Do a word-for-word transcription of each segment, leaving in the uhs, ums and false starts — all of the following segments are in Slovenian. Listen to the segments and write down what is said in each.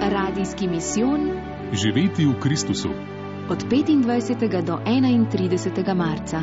Radijski misijon Živeti v Kristusu. Od petindvajsetega do enaintridesetega marca.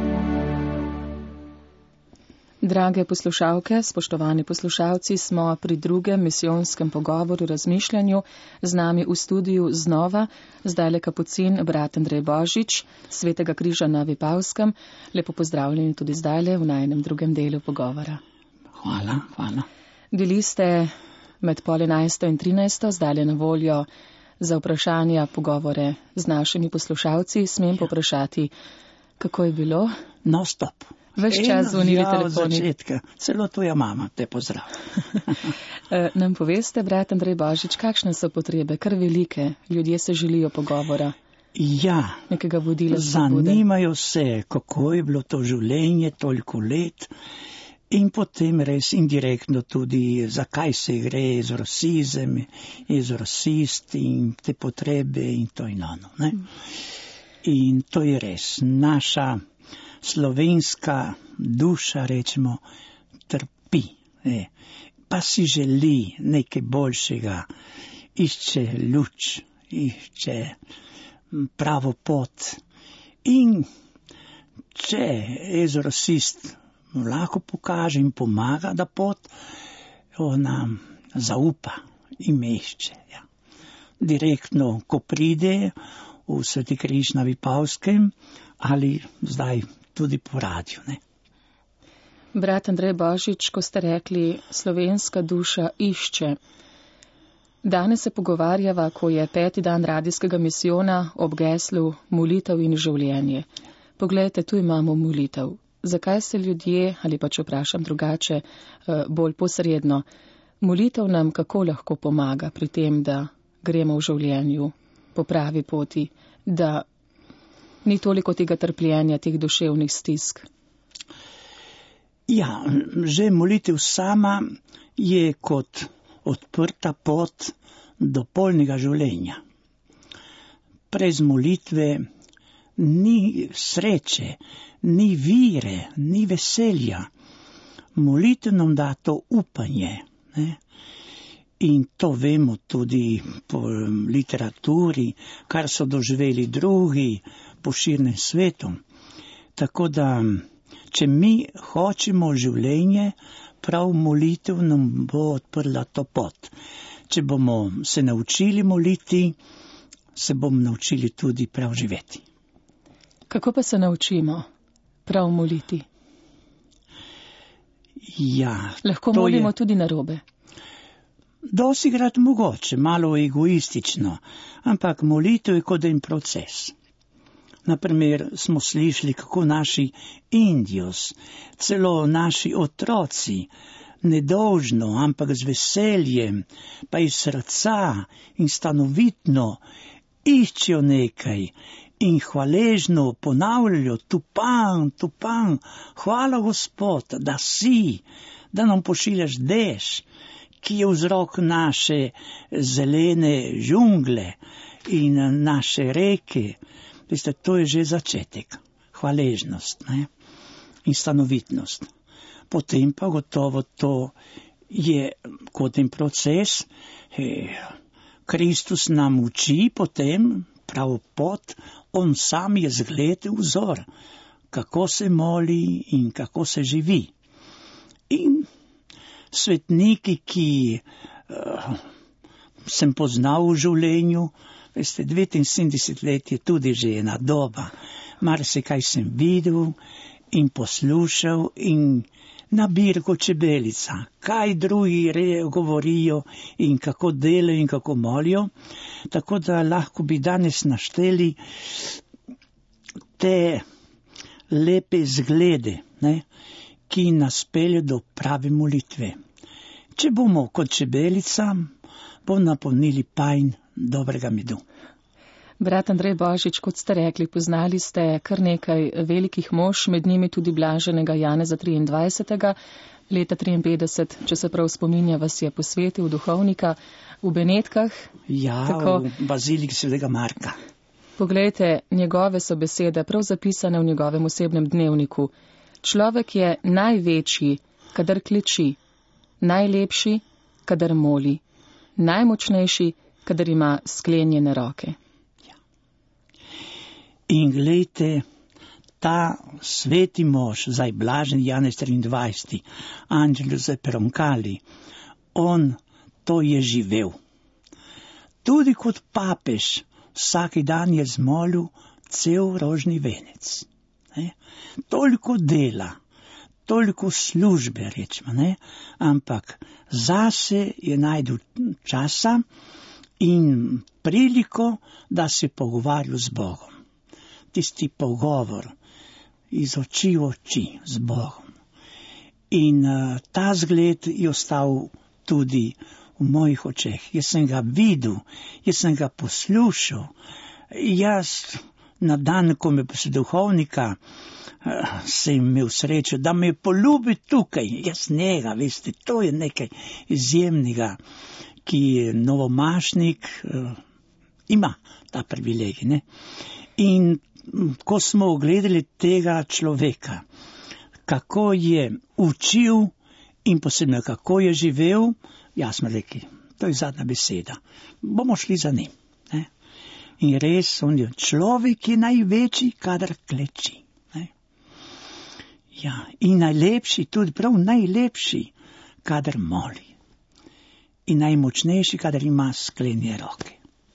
Drage poslušalke, spoštovani poslušalci, smo pri drugem misijonskem pogovoru, razmišljanju, z nami v studiu znova, zdajle kapucin brat Andrej Božič, Svetega križa na Vipavskem. Lepo pozdravljeni tudi zdajle v najnem drugem delu pogovora. Hvala, hvala. Bili ste med pol enajsto in trinajsto, zdajle na voljo za vprašanja, pogovore z našimi poslušalci. Smem poprašati, kako je bilo? No, stop. Ves čas zvonili ja, telefoni. Od začetka. Celo tvoja mama te pozdrav. Nam poveste, brat Andrej Božič, kakšne so potrebe? Kar velike. Ljudje se želijo pogovora. Ja, nekega vodila. Zanimajo se, kako je bilo to življenje toliko let in potem res indirektno tudi, zakaj se gre z rasizem, z rasisti in te potrebe in to in ono. Ne? In to je res. Naša slovenska duša, rečemo, trpi, ne, pa si želi nekaj boljšega, išče luč, išče pravo pot. In če ezorasist lahko pokaže in pomaga, da pot, ona zaupa in išče. Ja. Direktno, ko pride v Sveti križ na Vipavskem ali zdaj tudi po radiju. Ne? Brat Andrej Božič, ko ste rekli, slovenska duša išče. Danes se pogovarjava, ko je peti dan radijskega misijona ob geslu molitev in življenje. Poglejte, tu imamo molitev. Zakaj se ljudje, ali pa če vprašam drugače, bolj posredno, molitev nam kako lahko pomaga pri tem, da gremo v življenju po pravi poti, da ni toliko tega trpljenja, teh duševnih stisk? Ja, že molitev sama je kot odprta pot do polnega življenja. Brez molitve ni sreče, ni vire, ni veselja. Molitev nam da to upanje. Ne? In to vemo tudi po literaturi, kar so doživeli drugi po širnem svetu. Tako da, če mi hočemo življenje, prav molitev nam bo odprla to pot. Če bomo se naučili moliti, se bomo naučili tudi prav živeti. Kako pa se naučimo prav moliti? Ja, lahko molimo je tudi narobe. Dosikrat mogoče, malo egoistično, ampak molitev je kot en proces. Naprimer, smo slišali, kako naši Indijos, celo naši otroci, nedolžno, ampak z veseljem, pa iz srca in stanovitno iščejo nekaj in hvaležno ponavljajo, tupan, tupan, hvala Gospod, da si, da nam pošiljaš dež, ki je vzrok naše zelene džungle in naše reke. Veste, to je že začetek, hvaležnost, ne? In stanovitnost. Potem pa gotovo to je kot en proces. Kristus nam uči potem pravo pot, on sam je zgled, vzor, kako se moli in kako se živi. In svetniki, ki uh, sem poznal v življenju, veste, devetinsedemdeset let je tudi že ena doba. Marsikaj sem videl in poslušal in nabir kot čebelica, kaj drugi re, govorijo in kako delajo in kako molijo. Tako da lahko bi danes našteli te lepe zglede, ne, ki nas pelje do prave molitve. Če bomo kot čebelica, bomo napolnili pajn dobrega medu. Brat Andrej Božič, kot ste rekli, poznali ste kar nekaj velikih mož, med njimi tudi blaženega Janeza triindvajsetega, leta triinpetdeset, če se prav spominja, vas je posvetil duhovnika v Benetkah. Ja, tako, v baziliki svetega Marka. Poglejte, njegove so besede prav zapisane v njegovem osebnem dnevniku. Človek je največji, kadar kleči, najlepši, kadar moli, najmočnejši, kadar ima sklenjene roke. In glejte, ta sveti mož, zdaj blažen Janez triindvajseti, Angelus Peroncali, on to je živel. Tudi kot papež, vsaki dan je zmolil cel rožni venec. Ne? Toliko dela, toliko službe, rečemo, ne? Ampak zase je najdel časa in priliko, da se pogovarja z Bogom. Tisti pogovor iz oči v oči z Bogom. In uh, ta zgled je ostal tudi v mojih očeh. Jaz sem ga videl, jaz sem ga poslušal. Jaz na dan, ko me posl duhovnika, uh, sem imel srečo, da me poljubi tukaj. Jaz njega, veste, to je nekaj izjemnega, ki je novomašnik, uh, ima ta privilegij, ne? In ko smo ogledali tega človeka, kako je učil in posebno kako je živel, jaz smo rekli, to je zadnja beseda. Bomo šli za njim. Ne? In res, on je človek, je največji, kadar kleči. Ne? Ja, in najlepši, tudi prav najlepši, kadar moli. In najmočnejši, kadar ima sklenjene roke.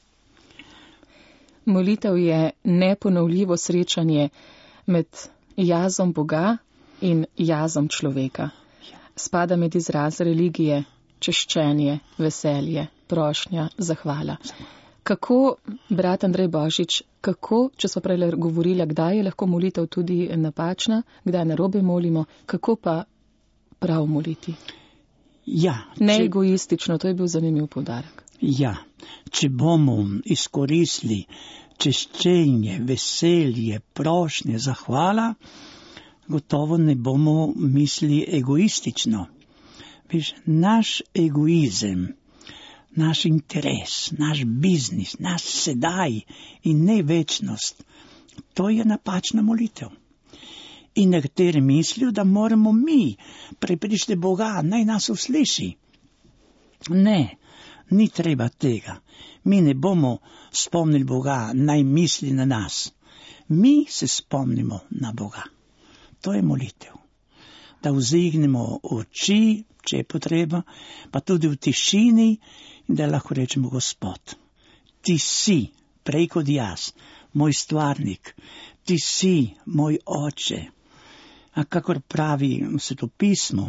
Molitev je neponovljivo srečanje med jazom Boga in jazom človeka. Spada med izraz religije, češčenje, veselje, prošnja, zahvala. Kako, brat Andrej Božič, kako, če smo prej govorili, kdaj je lahko molitev tudi napačna, kdaj narobe molimo, kako pa prav moliti? Ja, ne če... egoistično, to je bil zanimiv poudarek. Ja, če bomo izkoristili češčenje, veselje, prošnje, zahvala, gotovo ne bomo mislili egoistično. Veš, naš egoizem, naš interes, naš biznis, naš sedaj in ne večnost, to je napačna molitev. In nekateri mislijo, da moramo mi prepričati Boga, naj nas usliši. Ne. Ni treba tega. Mi ne bomo spomnili Boga, naj misli na nas. Mi se spomnimo na Boga. To je molitev. Da vzignemo oči, če je potreba, pa tudi v tišini, in da lahko rečemo, Gospod, ti si, prej kot jaz, moj stvarnik, ti si, moj oče. A kakor pravi svetopismo,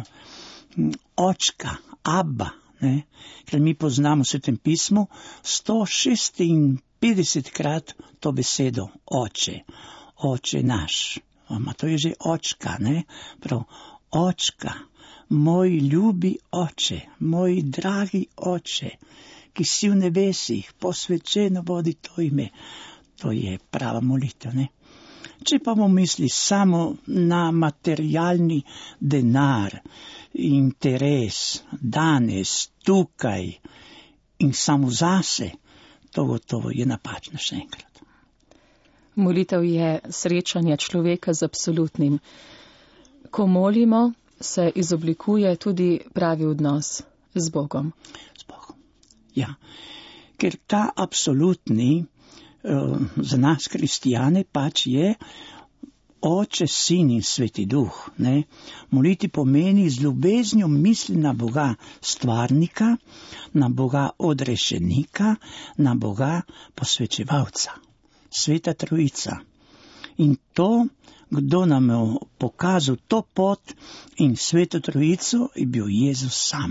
očka, Abba, ne? Ker mi poznamo v Svetem pismu sto šestinpetdesetkrat to besedo oče, oče naš. Oma, to je že očka, ne? Prav, očka, moj ljubi oče, moj dragi oče, ki si v nebesih, posvečeno bodi to ime. To je prava molitev, ne? Če pa bomo mislili samo na materialni denar, interes, danes, tukaj in samo zase, to gotovo je napačno še enkrat. Molitev je srečanje človeka z absolutnim. Ko molimo, se izoblikuje tudi pravi odnos z Bogom. Z Bogom, ja. Ker ta absolutni za nas kristijane pač je Oče, Sin in Sveti Duh. Ne? Moliti pomeni z ljubeznijo misli na Boga stvarnika, na Boga odrešenika, na Boga posvečevalca. Sveta Trojica. In to, kdo nam je pokazal to pot in Sveto Trojico, je bil Jezus sam.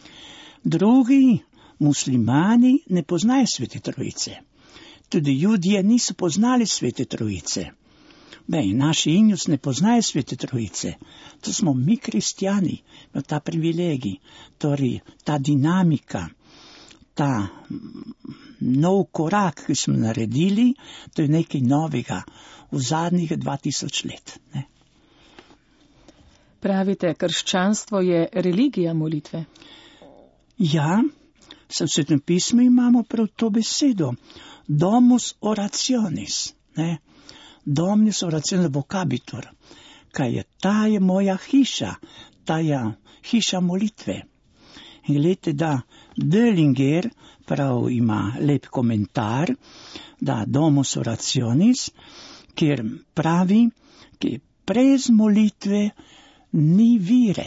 Drugi muslimani ne poznajo Svete Trojice. Tudi Judije niso poznali Svete Trojice. Bej, naši Injus ne poznajo Svete Trojice. To smo mi kristijani, ta privilegij, torej ta dinamika, ta nov korak, ki smo naredili, to je nekaj novega v zadnjih dva tisoč let. Ne? Pravite, krščanstvo je religija molitve? Ja, v Svetem pismu imamo prav to besedo. Domus orationis, ne? Domus orationis vocabitur, kaj je, ta je moja hiša, ta je hiša molitve. In gledajte, da Döllinger prav ima lep komentar, da Domus Orationis, kjer pravi, ki brez molitve ni vire.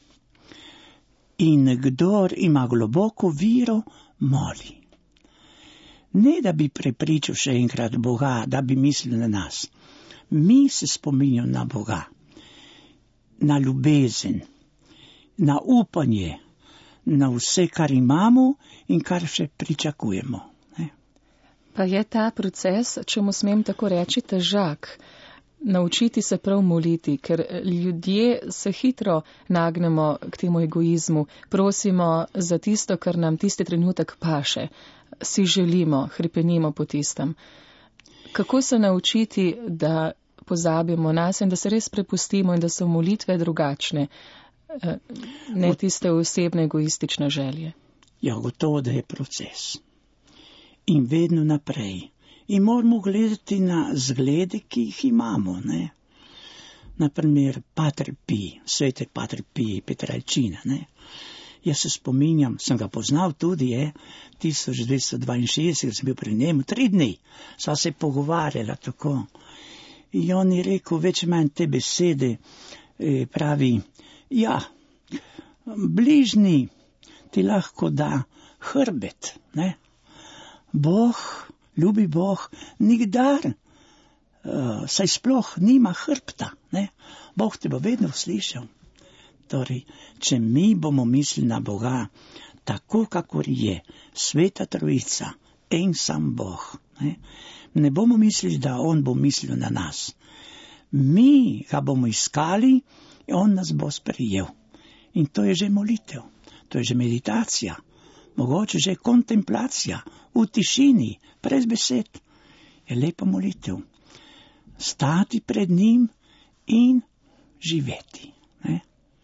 In kdor ima globoko viro, moli. Ne da bi prepričal še enkrat Boga, da bi mislil na nas. Mi se spominjamo na Boga, na ljubezen, na upanje, na vse, kar imamo in kar še pričakujemo. Ne? Pa je ta proces, če mu smem tako reči, težak. Naučiti se prav moliti, ker ljudje se hitro nagnemo k temu egoizmu, prosimo za tisto, kar nam tisti trenutek paše, si želimo, hrepenimo po tistem. Kako se naučiti, da pozabimo nas in da se res prepustimo in da so molitve drugačne, ne tiste osebne egoistične želje? Ja, gotovo, da je proces. In vedno naprej. In moramo gledati na zglede, ki jih imamo, ne. Naprimer, Pater Pij, sveti Pater Pij, Petrarčina, ne. Jaz se spominjam, sem ga poznal tudi, je, tisoč dvesto dvainšestdeset, sem bil pri njemu, tri dni, sva se pogovarjala tako. In on je rekel, več manj te besede, eh, pravi, ja, bližnji ti lahko da hrbet, ne. Bog, ljubi Bog, nikdar, uh, saj sploh nima hrbta, ne? Bog te bo vedno slišal. Torej, če mi bomo mislili na Boga, tako kakor je, Sveta Trojica, en sam Bog, ne? Ne bomo mislili, da on bo mislil na nas. Mi ga bomo iskali in on nas bo sprejel. In to je že molitev, to je že meditacija, mogoče že kontemplacija, v tišini, brez besed, je lepa molitev. Stati pred njim in živeti. Ne?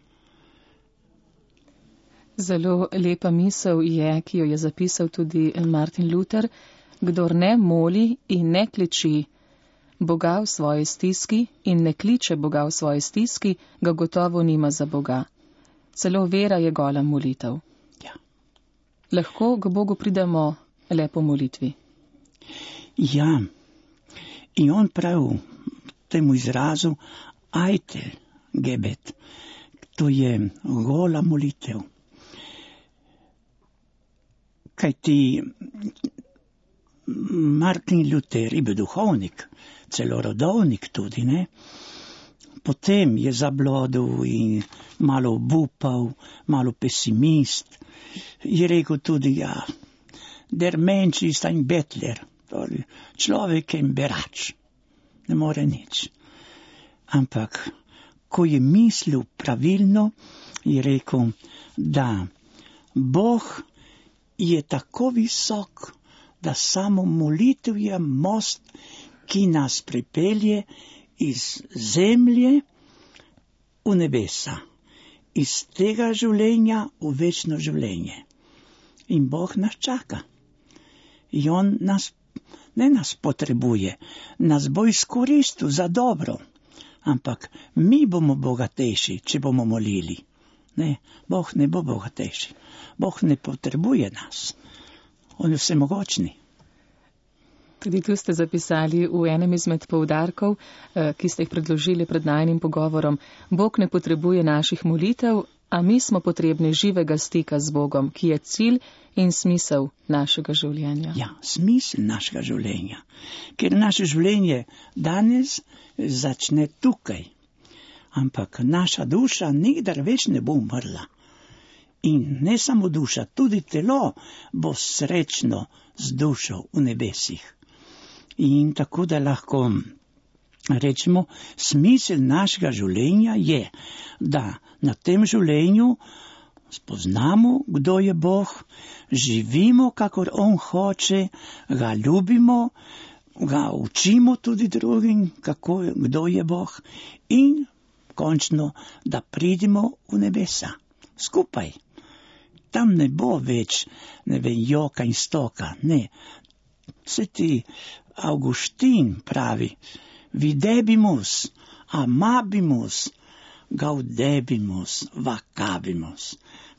Zelo lepa misel je, ki jo je zapisal tudi Martin Luther. Kdor ne moli in ne kliči Boga v svoji stiski in ne kliče Boga v svoji stiski, ga gotovo nima za Boga. Celo vera je gola molitev. Ja. Lahko k Bogu pridemo le po molitvi. Ja, in on pravi temu izrazu Eitel Gebet, to je gola molitev. Kaj ti Martin Luther je bil duhovnik, celo rodovnik tudi, ne? Potem je zablodil in malo obupal, malo pesimist. Je rekel tudi, ja, der Mensch ist ein Bettler, torej človek je berač, ne more nič. Ampak, ko je mislil pravilno, je rekel, da Bog je tako visok, da samo molitev je most, ki nas pripelje iz zemlje v nebesa, iz tega življenja v večno življenje. In Bog nas čaka. In on nas, ne nas potrebuje, nas bo izkoristil za dobro, ampak mi bomo bogatejši, če bomo molili. Ne, Bog ne bo bogatejši. Bog ne potrebuje nas. On je vsemogočni. Tudi tu ste zapisali v enem izmed poudarkov, ki ste jih predložili pred najnim pogovorom. Bog ne potrebuje naših molitev, a mi smo potrebni živega stika z Bogom, ki je cilj in smisel našega življenja. Ja, smisel našega življenja. Ker naše življenje danes začne tukaj. Ampak naša duša nikdar več ne bo umrla. In ne samo duša, tudi telo bo srečno z dušo v nebesih. In tako da lahko rečemo, smisel našega življenja je, da na tem življenju spoznamo, kdo je Bog, živimo, kakor on hoče, ga ljubimo, ga učimo tudi drugim, kako, kdo je Bog, in končno, da pridemo v nebesa skupaj. Tam ne bo več, ne vem, joka in stoka, ne. Sveti Augustin pravi, videbimus, amabimus, gaudebimus, vacabimus.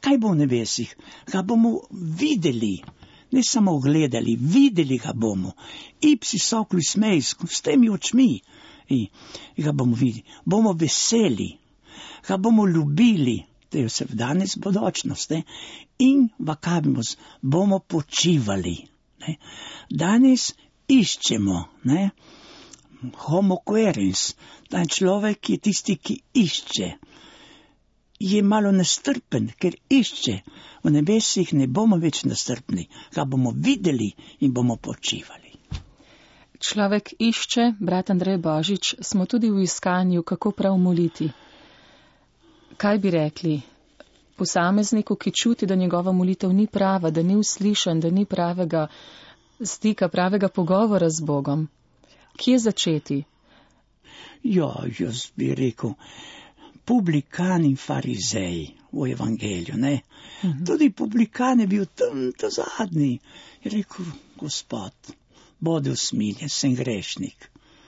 kaj bo v nebesih? Ga bomo videli, ne samo gledali, videli ga bomo. Ipsi sokli smej, s temi očmi. I ga bomo videli. Bomo veseli, ga bomo ljubili, to je vse v danes bodočnost, ne? In vakabimo, bomo počivali. Ne? Danes iščemo, ne? Homo querens, ta človek je tisti, ki išče. Je malo nestrpen, ker išče. V nebesih ne bomo več nestrpni, ga bomo videli in bomo počivali. Človek išče, brat Andrej Božič, smo tudi v iskanju, kako prav moliti. Kaj bi rekli posamezniku, ki čuti, da njegova molitev ni prava, da ni uslišan, da ni pravega stika, pravega pogovora z Bogom? Kje začeti? Ja, jaz bi rekel, publikan in farizej v evangeliju, ne? Uh-huh. Tudi publikan je bil tam, ta zadnji. Je rekel, Gospod, bodi usmiljen, sem grešnik.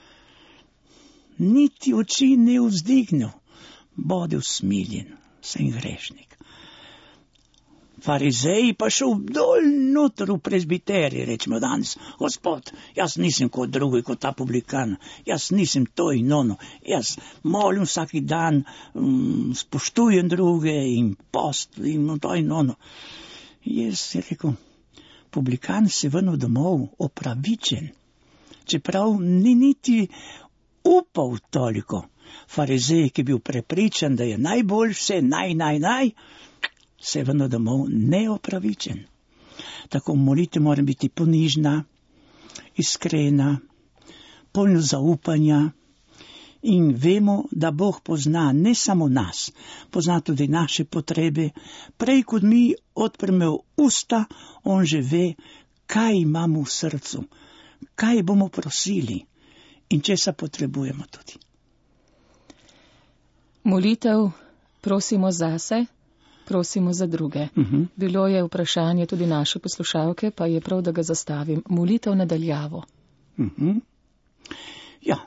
Niti oči ne vzdignil, bodi usmiljen, sem grešnik. Farizej pa šel dol noter v prezbiterij, rečemo danes, Gospod, jaz nisem kot drugi, kot ta publikan, jaz nisem to in ono, jaz molim vsaki dan, um, spoštujem druge in post in to in ono. Jaz je rekel, publikan se vrnil domov opravičen, čeprav ni niti upal toliko. Farizej, ki je bil prepričan, da je najbolj vse, naj, naj, naj, se je vrnil domov neopravičen. Tako molitev mora biti ponižna, iskrena, polna zaupanja in vemo, da Bog pozna ne samo nas, pozna tudi naše potrebe. Prej kot mi odpremo usta, on že ve, kaj imamo v srcu, kaj bomo prosili in česa potrebujemo tudi. Molitev prosimo zase, prosimo za druge. Uh-huh. Bilo je vprašanje tudi naše poslušalke, pa je prav, da ga zastavim. Molitev nadaljavo. Uh-huh. Ja,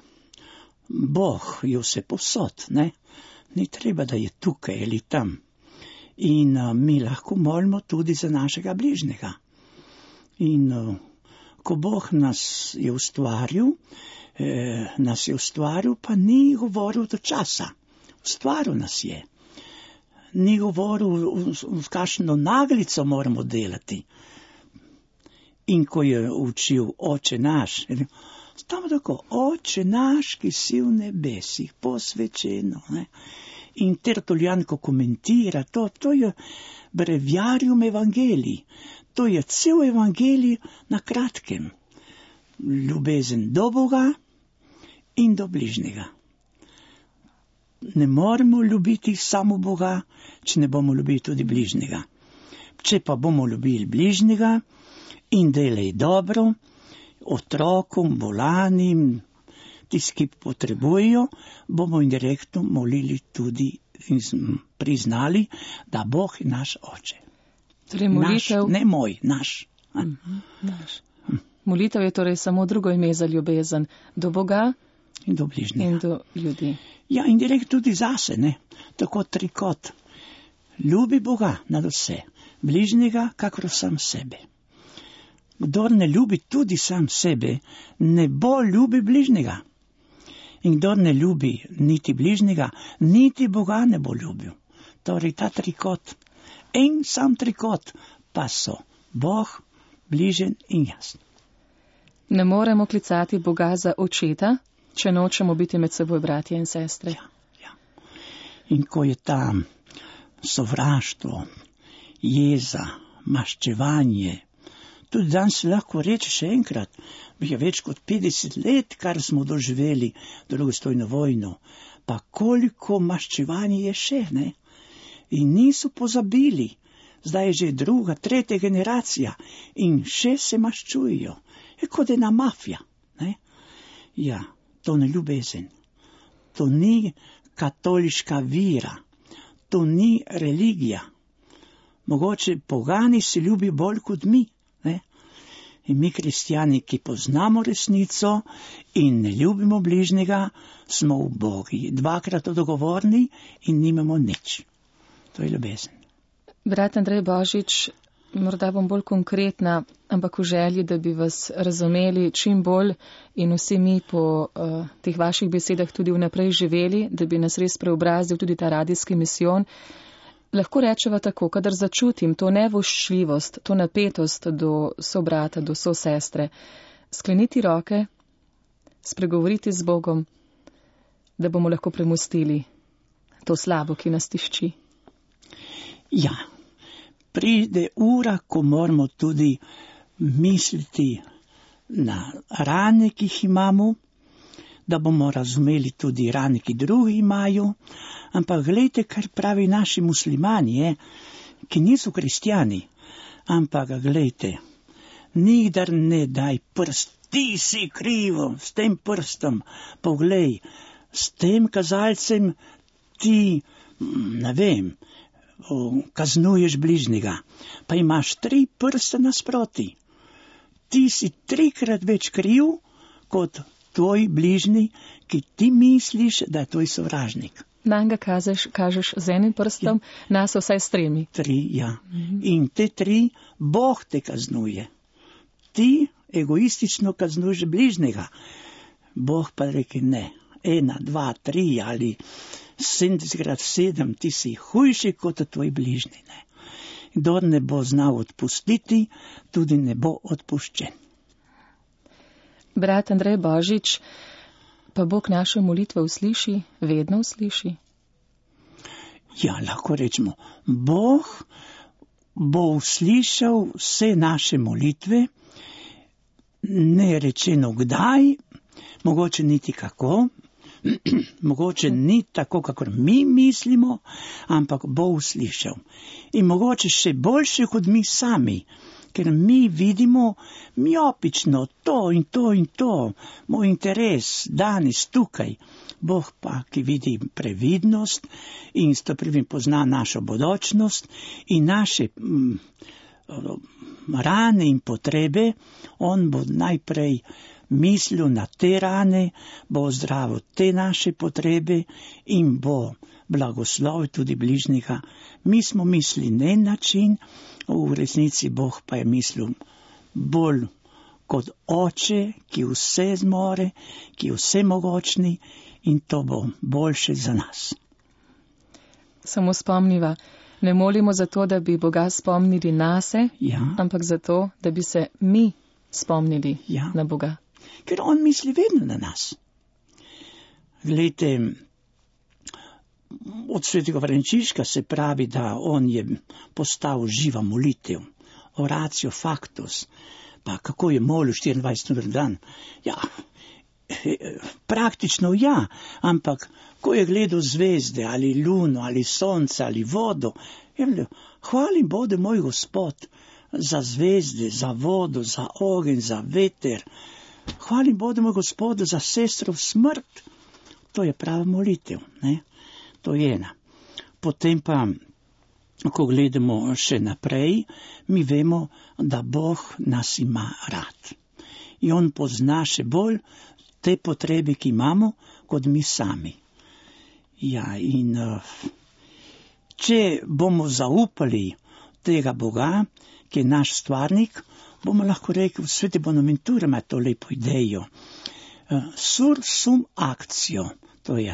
Bog je vse posod, ne? Ni treba, da je tukaj ali tam. In uh, mi lahko molimo tudi za našega bližnjega. In uh, ko Bog nas je ustvaril, eh, nas je ustvaril, pa ni govoril do časa. Ustvaril nas je. Ni govoril, v kakšno naglico moramo delati. In ko je učil Oče naš, tam tako, Oče naš, ki si v nebesih, posvečeno. Ne? In Tertuljan, ko komentira, to, to je breviarium evangelij. To je cel evangelij na kratkem. Ljubezen do Boga in do bližnjega. Ne moremo ljubiti samo Boga, če ne bomo ljubili tudi bližnjega. Če pa bomo ljubili bližnjega in delaj dobro, otrokom, bolanim, tisti, ki potrebujejo, bomo indirektno molili tudi in priznali, da Bog je naš Oče. Torej molitev... Naš, ne moj, naš. Uh-huh, naš. Hm. Molitev je torej samo drugo ime za ljubezen do Boga in do bližnjega. In do ljudi. Ja, in direkt tudi zase, ne, tako trikot. Ljubi Boga nad vse, bližnjega, kakor sam sebe. Kdor ne ljubi tudi sam sebe, ne bo ljubi bližnjega. In kdor ne ljubi niti bližnjega, niti Boga ne bo ljubil. Torej ta trikot, en sam trikot, pa so Bog, bližen in jaz. Ne moremo klicati Boga za očeta, če nočemo biti med seboj bratje in sestre. Ja, ja. In ko je tam sovraštvo, jeza, maščevanje, tudi danes lahko reči še enkrat, je več kot petdeset let, kar smo doživeli drugo svetovno vojno, pa koliko maščevanje je še, ne? In niso pozabili, zdaj je že druga, tretja generacija in še se maščujejo. Je kot ena mafija, ne? Ja. To ni ljubezen, to ni katoliška vira, to ni religija. Mogoče pogani se ljubi bolj kot mi, ne? In mi kristjani, ki poznamo resnico in ne ljubimo bližnjega, smo ubogi, dvakrat odgovorni in nimamo nič. To je ljubezen. Brat Andrej Božič, morda bom bolj konkretna, ampak v želji, da bi vas razumeli čim bolj in vsi mi po uh, teh vaših besedah tudi vnaprej živeli, da bi nas res preobrazil tudi ta radijski misijon. Lahko rečeva tako, kadar začutim to nevoščljivost, to napetost do sobrata, do sosestre, skleniti roke, spregovoriti z Bogom, da bomo lahko premostili to slabo, ki nas tišči. Ja, pride ura, ko moramo tudi misliti na rane, ki jih imamo, da bomo razumeli tudi rane, ki drugi imajo. Ampak gledajte, kar pravi naši muslimani, je, ki niso kristjani. Ampak gledajte, nikdar ne daj prst, ti si krivo, s tem prstom, poglej, s tem kazalcem ti, ne vem, kaznuješ bližnjega, pa imaš tri prste nasproti. Ti si trikrat več kriv kot tvoj bližnji, ki ti misliš, da je tvoj sovražnik. Nanj ga kažeš, kažeš z enim prstom, ja. Nas vsaj s tremi. Tri, ja. Mhm. In te tri Bog te kaznuje. Ti egoistično kaznuješ bližnjega. Bog pa reke ne. Ena, dva, tri ali sedemdesetkrat sedem, ti si hujši kot tvoj bližnji. Ne. Kdor ne bo znal odpustiti, tudi ne bo odpuščen. Brat Andrej Božič, pa Bog naše molitve usliši, vedno usliši? Ja, lahko rečemo, Bog bo uslišal vse naše molitve, ne rečeno kdaj, mogoče niti kako, mogoče ni tako, kakor mi mislimo, ampak bo uslišal. In mogoče še boljše kot mi sami, ker mi vidimo miopično to in to in to, moj interes danes tukaj. Bog pa, ki vidi previdnost in s to prvim pozna našo bodočnost in naše mm, rane in potrebe, on bo najprej mislil na te rane, bo zdravil te naše potrebe in bo blagoslovil tudi bližnjega. Mi smo mislili na en način, v resnici Bog pa je mislil bolj kot oče, ki vse zmore, ki vse mogočni in to bo boljše za nas. Samo spomniva, ne molimo zato, da bi Boga spomnili nase, ja. Ampak zato, da bi se mi spomnili ja. Na Boga. Ker on misli vedno na nas. Glejte, od svetega Frančiška se pravi, da on je postal živa molitev, oratio factus, pa kako je molil štiriindvajset ur dan. Ja, praktično ja, ampak ko je gledal zvezde, ali luno, ali sonce, ali vodo, je hvalim Bode moj Gospod za zvezde, za vodo, za ogenj, za veter. Hvalim Bode moj Gospodu za sestro smrt. To je prava molitev, ne? To je ena. Potem pa, ko gledamo še naprej, mi vemo, da Bog nas ima rad. In on pozna še bolj te potrebe, ki imamo, kot mi sami. Ja, in če bomo zaupali tega Boga, ki je naš stvarnik, bomo lahko rekli, Sveti Bonaventura ima to lepo idejo. Sur sum actio, to je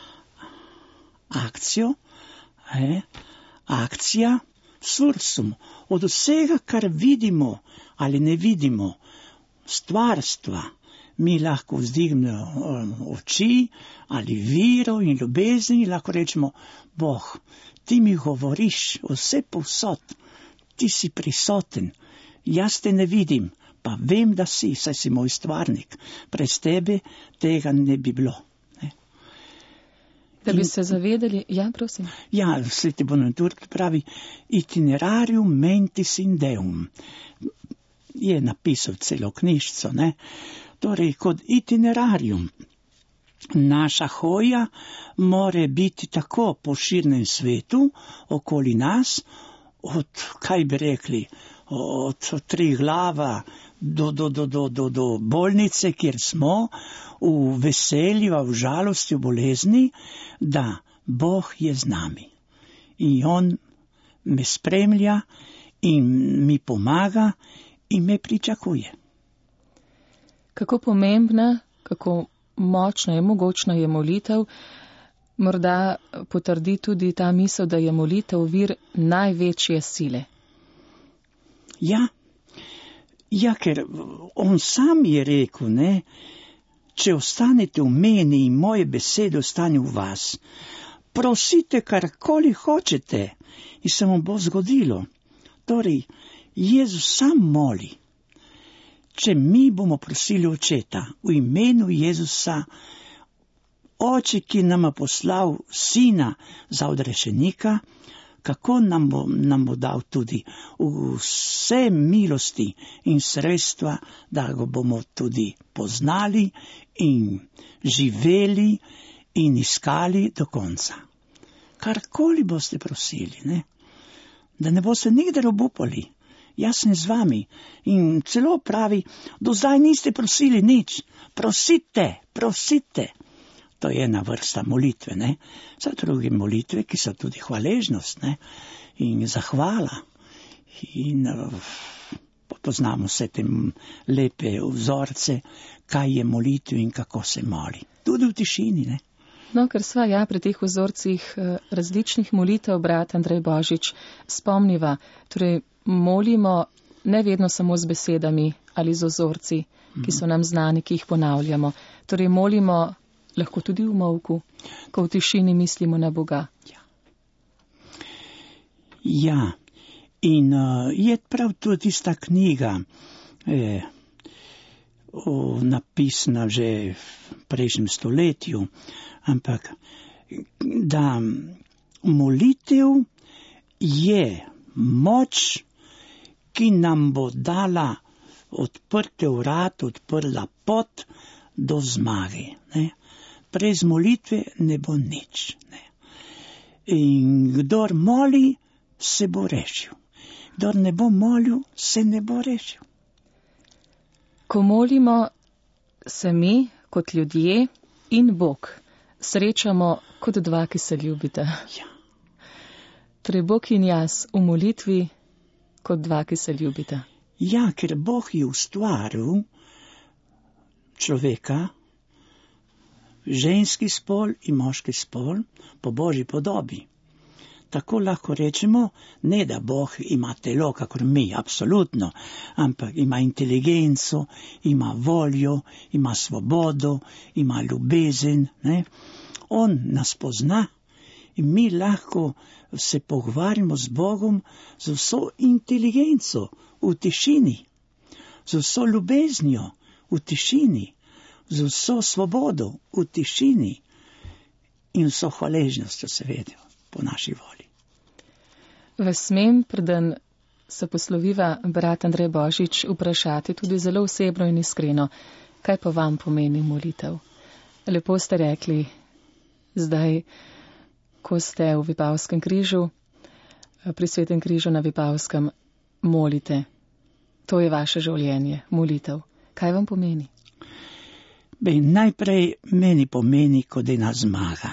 akcijo, eh, akcija, sursum, od vsega, kar vidimo ali ne vidimo, stvarstva, mi lahko vzdignemo um, oči ali viro in ljubezen in lahko rečemo, Bog, ti mi govoriš vse povsod, ti si prisoten, jaz te ne vidim, pa vem, da si, saj si moj stvarnik, brez tebe tega ne bi bilo. Da bi se zavedali, ja, prosim. Ja, Sveti Bonaventura pravi, itinerarium mentis in deum. Je napisal celo knjižico, ne? Torej, kot itinerarium. Naša hoja more biti tako po širnem svetu, okoli nas, od, kaj bi rekli, od Triglava do, do, do, do, do, do bolnice, kjer smo, v veselju, v žalosti, v bolezni, da Bog je z nami. In on me spremlja in mi pomaga in me pričakuje. Kako pomembna, kako močna je, mogočna je molitev, morda potrdi tudi ta misel, da je molitev vir največje sile. Ja, ja, ker on sam je rekel, ne, če ostanete v meni in moje besede ostane v vas, prosite karkoli hočete in se vam bo zgodilo. Torej, Jezus sam moli. Če mi bomo prosili Očeta v imenu Jezusa, Oče, ki nam je poslal Sina za odrešenika, kako nam bo, nam bo dal tudi vse milosti in sredstva, da ga bomo tudi poznali in živeli in iskali do konca. Karkoli boste prosili, ne? Da ne boste nikdar obupali. Jaz sem z vami in celo pravi, do zdaj niste prosili nič, prosite, prosite. To je ena vrsta molitve, ne? Za druge molitve, ki so tudi hvaležnost, ne? In zahvala. In uh, poznamo vse te lepe vzorce, kaj je molitev in kako se moli. Tudi v tišini, ne? No, ker sva ja pri teh vzorcih različnih molitev, brat Andrej Božič, spomniva, torej molimo ne vedno samo z besedami ali z vzorci, ki so nam znani, ki jih ponavljamo. Torej molimo lahko tudi v molku, ko v tišini mislimo na Boga. Ja, ja. In uh, je prav tudi tista knjiga, eh, o, napisana že v prejšnjem stoletju, ampak da molitev je moč, ki nam bo dala odprte vrata, odprla pot do zmage. Ne? Brez molitve ne bo nič. Ne? In kdor moli, se bo rešil. Kdor ne bo molil, se ne bo rešil. Ko molimo, se mi, kot ljudje in Bog, srečamo kot dva, ki se ljubita. Ja. Torej Bog in jaz v molitvi kot dva, ki se ljubita. Ja, ker Bog je ustvaril človeka, ženski spol in moški spol po Božji podobi. Tako lahko rečemo, ne da Bog ima telo, kakor mi, absolutno, ampak ima inteligenco, ima voljo, ima svobodo, ima ljubezen. Ne? On nas pozna in mi lahko se pogovarjamo z Bogom z vso inteligenco v tišini, z vso ljubeznjo v tišini, z vso svobodo v tišini in vso hvaležnostjo, seveda, po naši volji. Vas smem, preden se posloviva, brat Andrej Božič, vprašati tudi zelo osebno in iskreno, kaj pa vam pomeni molitev? Lepo ste rekli, zdaj, ko ste v Vipavskem križu, pri Svetem križu na Vipavskem, molite. To je vaše življenje, molitev. Kaj vam pomeni? Bej, najprej meni pomeni kot ena zmaga.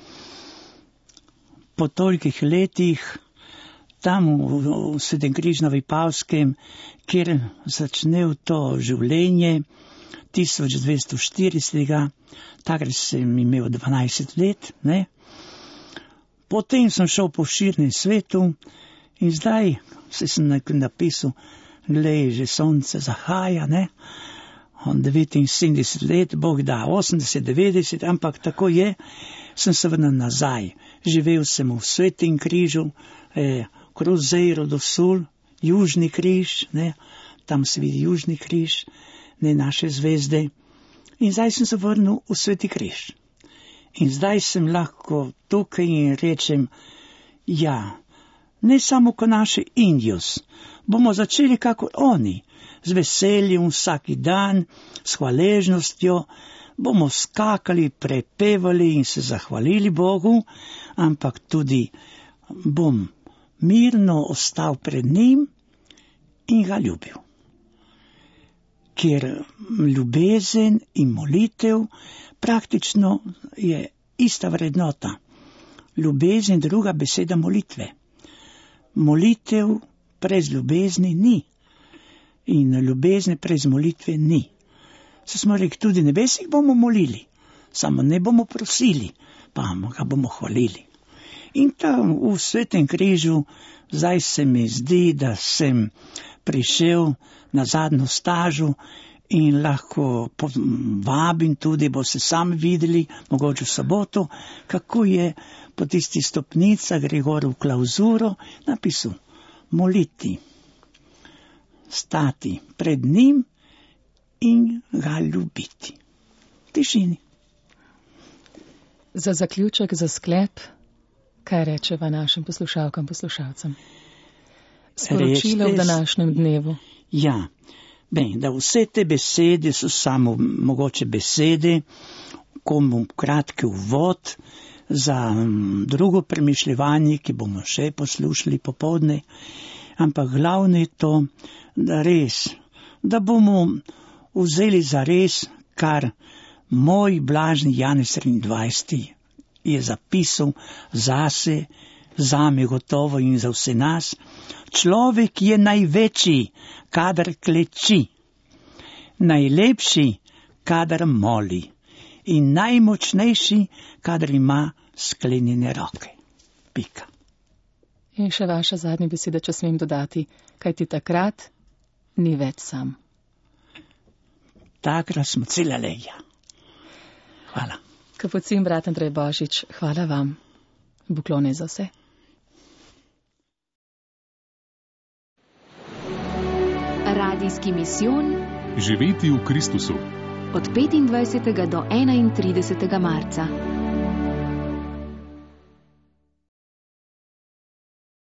Po tolikih letih, tam v, v Svetem križu na Vipavskem, kjer začne to življenje, tisoč dvesto štiridesetega, takrat sem imel dvanajst let, ne? Potem sem šel po širnem svetu in zdaj se sem napisal, glej, že sonce zahaja, ne? devetinsedemdeset let, Bog da, osemdeset, devetdeset, ampak tako je, sem se vrnil nazaj. Živel sem v Svetem križu, eh, Cruzeiro do Sul, Južni križ, ne, tam se vidi Južni križ, ne naše zvezde. In zdaj sem se vrnil v Sveti križ. In zdaj sem lahko tukaj in rečem, ja, ne samo ko naši Indijos, bomo začeli kako oni, z veseljem vsaki dan, s hvaležnostjo, bomo skakali, prepevali in se zahvalili Bogu, ampak tudi bom mirno ostal pred njim in ga ljubil. Ker ljubezen in molitev praktično je ista vrednota. Ljubezen, druga beseda molitve. Molitev brez ljubezni ni. In ljubezni brez molitve ni. Se smo rekli, tudi nebesih bomo molili, samo ne bomo prosili, pa ga bomo hvalili. In tam v Svetem križu zdaj se mi zdi, da sem prišel na zadnjo stažu in lahko vabim tudi, bo se sam videli, mogoče v soboto, kako je po tisti stopnica Gregor v klauzuro napisal moliti, stati pred njim in ga ljubiti. V tišini. Za zaključek, za sklep, kaj rečeva našim poslušalkam, poslušalcem? Sporočilo v današnjem dnevu. Ja, ben, da vse te besede so samo mogoče besede, komu kratki uvod za drugo premišljevanje, ki bomo še poslušali popoldne, ampak glavno je to, da res, da bomo vzeli za res, kar moj blažni Janez triindvajseti je zapisal zase, zame gotovo in za vse nas. Človek je največji, kadar kleči, najlepši, kadar moli in najmočnejši, kadar ima sklenjene roke. Pika. In še vaša zadnja beseda, če smem dodati, kajti takrat ni več sam. Takrat smo cela leja. Hvala. Kapucin brat Andrej Božič, hvala vam. Buklone za vse. Radijski misijon Živeti v Kristusu. Od petindvajsetega do enaintridesetega marca.